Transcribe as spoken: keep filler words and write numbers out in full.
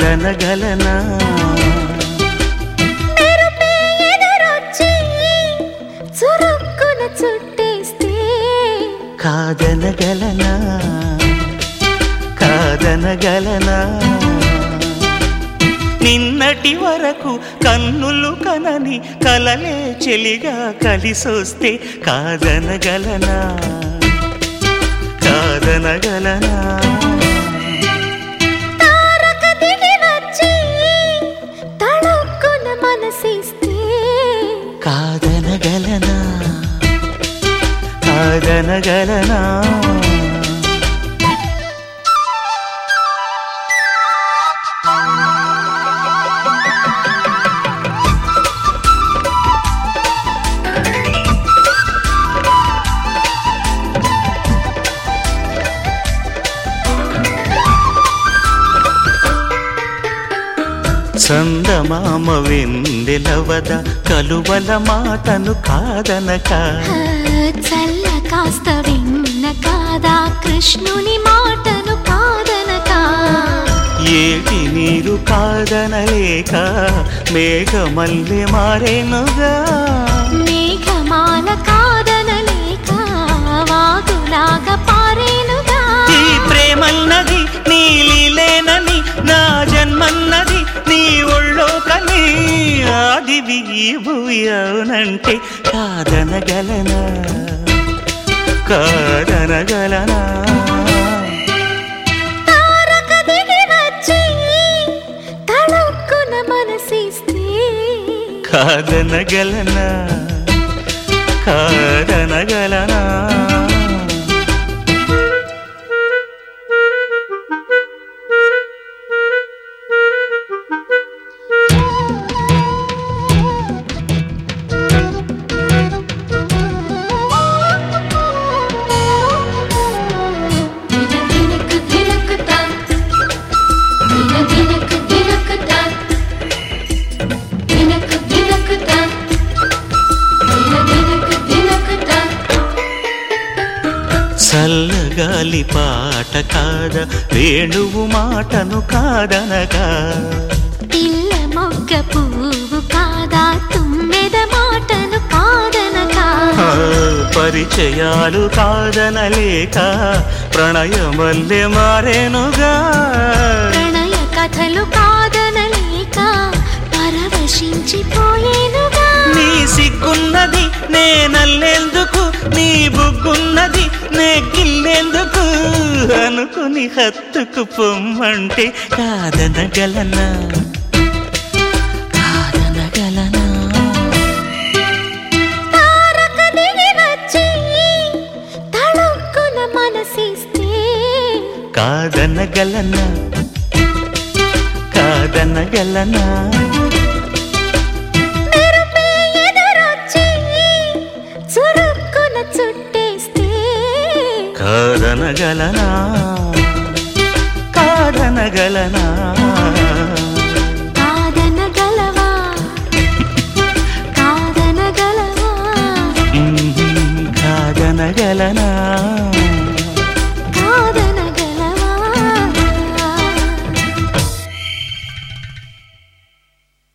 కాదనగలనా చురుక్కున చుట్టేస్తే కాదనగలనా కాదనగలనా నిన్నటి వరకు కన్నులు కనని కలలే చెలిగా కలిసొస్తే కాదనగలనా కాదనగలనా తారక దిగి వచ్చి తళుక్కున మనసిస్తే కాదనగలనా కాదనగలనా చందమామ వెన్నెలవద కలువల మాటను కాదనక చల్ల కాస్త విన్న కాదా కృష్ణుని మాటను కాదనక ఏటి నీరు కాదనలేక మేఘమల్లె మారేనుగా మేఘమాల కాదనలేక వాగులాగా పారేనుగా ఈ ప్రేమన్నది నీలిలేనని నా జన్మన్నది నీ ఒళ్ళో కని ఆదివి ఈ భూమి అవునంటే కాదనగలనా కాదనగలనా తారక దిగి వచ్చి తళుక్కున మనసిస్తే కాదనగలనా కాదనగలనా చల్లగాలి పాట కాద వేణువు మాటను కాదనగా పిల్ల మొగ్గ పువ్వు కాదా తుమ్మెద మాటను కాదనగా పరిచయాలు కాదనలేక ప్రణయమల్లె మారేనుగా ప్రణయ కథలు కాదనలేక పరవశించిపోయేనుగా నీ సిగ్గున్నది నే నల్లేందుకు నీ బుగ్గున్నది నే గిల్లేందుకు అనుకుని హత్తుకు పొమ్మంటే కాదనగలనా కాదనగలనా తారక దిగి వచ్చి తళుక్కున మనసిస్తే కాదనగలనా కాదనగలనా మెరుపే ఎదురొచ్చి చురుక్కున చుట్టేస్తే కాదనగలనా కాదనగలనా